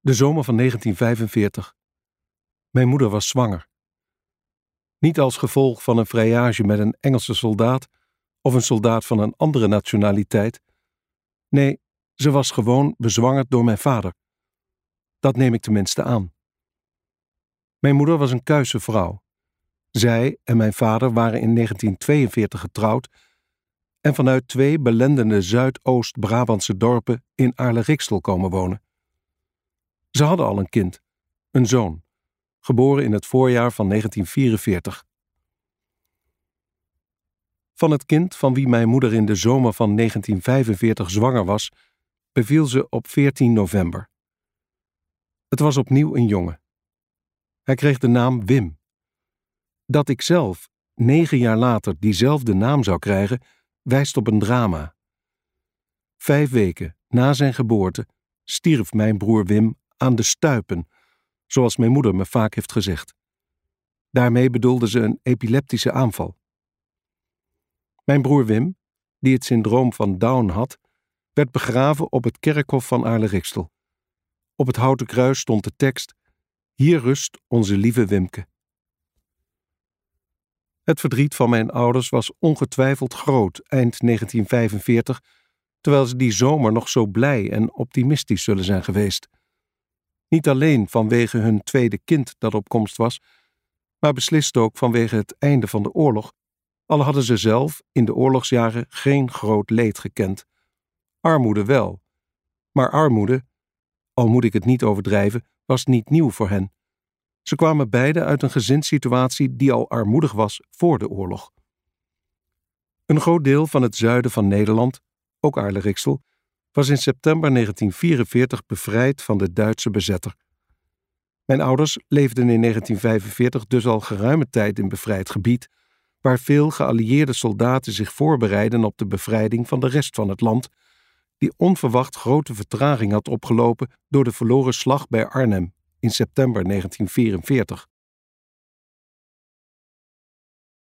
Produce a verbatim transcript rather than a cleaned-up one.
De zomer van negentien vijfenveertig. Mijn moeder was zwanger. Niet als gevolg van een vrijage met een Engelse soldaat of een soldaat van een andere nationaliteit. Nee, ze was gewoon bezwangerd door mijn vader. Dat neem ik tenminste aan. Mijn moeder was een kuise vrouw. Zij en mijn vader waren in negentien tweeënveertig getrouwd en vanuit twee belendende Zuidoost-Brabantse dorpen in Aarle-Riksel komen wonen. Ze hadden al een kind, een zoon, geboren in het voorjaar van negentien vierenveertig. Van het kind van wie mijn moeder in de zomer van negentien vijfenveertig zwanger was, beviel ze op veertien november. Het was opnieuw een jongen. Hij kreeg de naam Wim. Dat ik zelf, negen jaar later, diezelfde naam zou krijgen, wijst op een drama. Vijf weken na zijn geboorte stierf mijn broer Wim aan de stuipen, zoals mijn moeder me vaak heeft gezegd. Daarmee bedoelde ze een epileptische aanval. Mijn broer Wim, die het syndroom van Down had, werd begraven op het kerkhof van Aarle-Riksel. Op het houten kruis stond de tekst: "Hier rust onze lieve Wimke." Het verdriet van mijn ouders was ongetwijfeld groot eind negentien vijfenveertig, terwijl ze die zomer nog zo blij en optimistisch zullen zijn geweest. Niet alleen vanwege hun tweede kind dat op komst was, maar beslist ook vanwege het einde van de oorlog, al hadden ze zelf in de oorlogsjaren geen groot leed gekend. Armoede wel, maar armoede, al moet ik het niet overdrijven, was niet nieuw voor hen. Ze kwamen beiden uit een gezinssituatie die al armoedig was voor de oorlog. Een groot deel van het zuiden van Nederland, ook Aarle-Riksel, was in september negentien vierenveertig bevrijd van de Duitse bezetter. Mijn ouders leefden in negentien vijfenveertig dus al geruime tijd in bevrijd gebied, waar veel geallieerde soldaten zich voorbereidden op de bevrijding van de rest van het land, die onverwacht grote vertraging had opgelopen door de verloren slag bij Arnhem in september negentien vierenveertig.